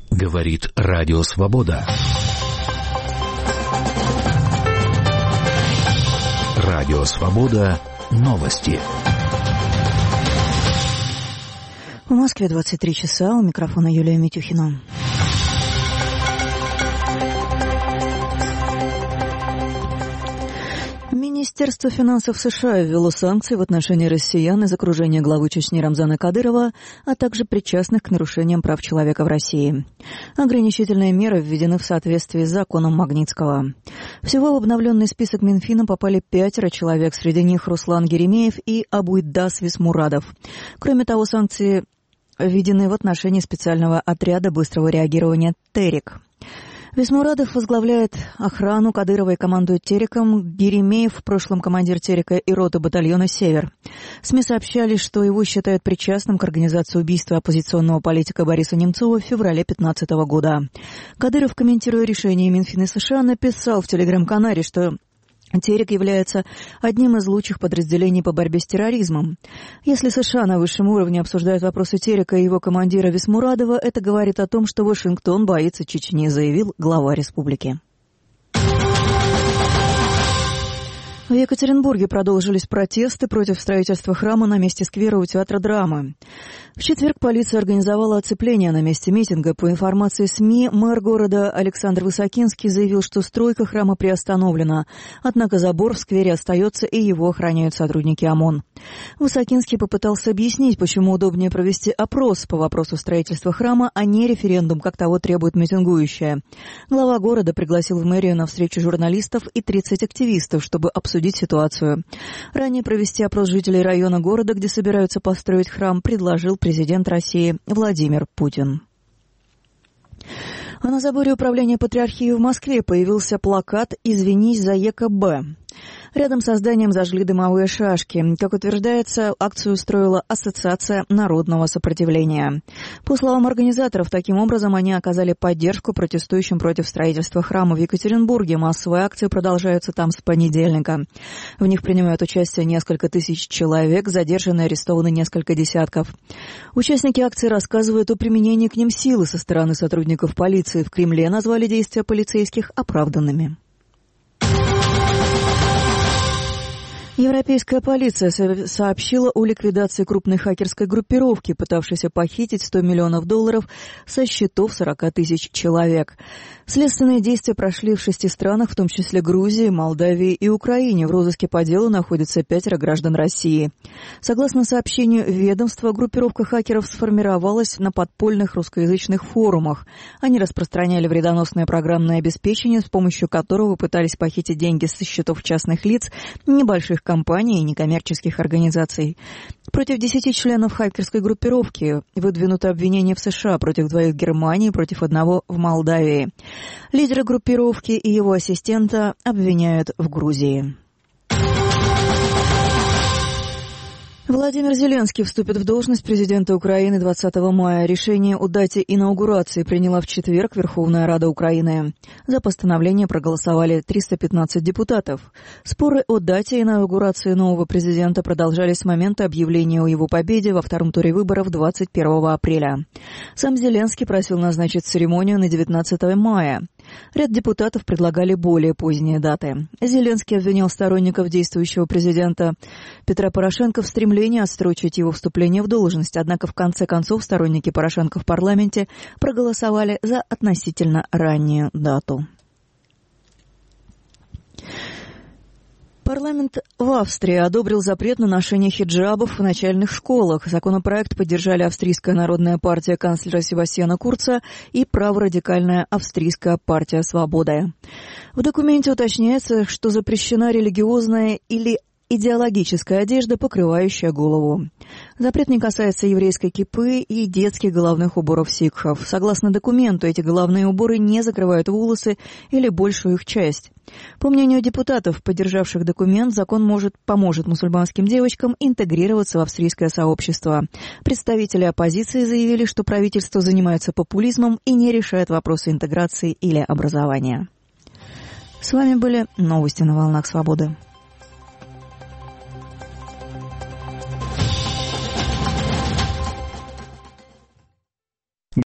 Говорит Радио Свобода. Радио Свобода. Новости. В Москве 23 часа. У микрофона Юлия Митюхина. Министерство финансов США ввело санкции в отношении россиян из окружения главы Чечни Рамзана Кадырова, а также причастных к нарушениям прав человека в России. Ограничительные меры введены в соответствии с законом Магнитского. Всего в обновленный список Минфина попали 5 человек, среди них Руслан Геремеев и Абуйдас Висмурадов. Кроме того, санкции введены в отношении специального отряда быстрого реагирования «Терек». Висмурадов возглавляет охрану Кадырова и командует Тереком. Геремеев, в прошлом командир Терека и роты батальона «Север». СМИ сообщали, что его считают причастным к организации убийства оппозиционного политика Бориса Немцова в феврале 2015 года. Кадыров, комментируя решение Минфина США, написал в телеграм-канале, что Терек является одним из лучших подразделений по борьбе с терроризмом. Если США на высшем уровне обсуждают вопросы Терека и его командира Висмурадова, это говорит о том, что Вашингтон боится Чечни, заявил глава республики. В Екатеринбурге продолжились протесты против строительства храма на месте сквера у Театра драмы. В четверг полиция организовала оцепление на месте митинга. По информации СМИ, мэр города Александр Высокинский заявил, что стройка храма приостановлена. Однако забор в сквере остается, и его охраняют сотрудники ОМОН. Высокинский попытался объяснить, почему удобнее провести опрос по вопросу строительства храма, а не референдум, как того требует митингующая. Глава города пригласил в мэрию на встречу журналистов и 30 активистов, чтобы обсудить ситуацию. Ранее провести опрос жителей района города, где собираются построить храм, предложил президент России Владимир Путин. А на заборе управления Патриархией в Москве появился плакат «Извинись за ЕКБ». Рядом со зданием зажгли дымовые шашки. Как утверждается, акцию устроила Ассоциация народного сопротивления. По словам организаторов, таким образом они оказали поддержку протестующим против строительства храма в Екатеринбурге. Массовые акции продолжаются там с понедельника. В них принимают участие несколько тысяч человек, задержаны и арестованы несколько десятков. Участники акции рассказывают о применении к ним силы со стороны сотрудников полиции. В Кремле назвали действия полицейских оправданными. Европейская полиция сообщила о ликвидации крупной хакерской группировки, пытавшейся похитить $100 миллионов со счетов 40 тысяч человек. Следственные действия прошли в 6 странах, в том числе Грузии, Молдавии и Украине. В розыске по делу находятся 5 граждан России. Согласно сообщению ведомства, группировка хакеров сформировалась на подпольных русскоязычных форумах. Они распространяли вредоносное программное обеспечение, с помощью которого пытались похитить деньги со счетов частных лиц, небольших компаний и некоммерческих организаций. Против 10 членов хакерской группировки выдвинуто обвинение в США, против 2 в Германии, против 1 в Молдавии. Лидера группировки и его ассистента обвиняют в Грузии. Владимир Зеленский вступит в должность президента Украины 20 мая. Решение о дате инаугурации приняла в четверг Верховная Рада Украины. За постановление проголосовали 315 депутатов. Споры о дате инаугурации нового президента продолжались с момента объявления о его победе во втором туре выборов 21 апреля. Сам Зеленский просил назначить церемонию на 19 мая. Ряд депутатов предлагали более поздние даты. Зеленский обвинил сторонников действующего президента Петра Порошенко в стремлении отсрочить его вступление в должность. Однако в конце концов сторонники Порошенко в парламенте проголосовали за относительно раннюю дату. Парламент в Австрии одобрил запрет на ношение хиджабов в начальных школах. Законопроект поддержали Австрийская народная партия канцлера Себастьяна Курца и праворадикальная Австрийская партия «Свобода». В документе уточняется, что запрещена религиозная или идеологическая одежда, покрывающая голову. Запрет не касается еврейской кипы и детских головных уборов сикхов. Согласно документу, эти головные уборы не закрывают волосы или большую их часть. По мнению депутатов, поддержавших документ, закон поможет мусульманским девочкам интегрироваться в австрийское сообщество. Представители оппозиции заявили, что правительство занимается популизмом и не решает вопросы интеграции или образования. С вами были новости на волнах свободы.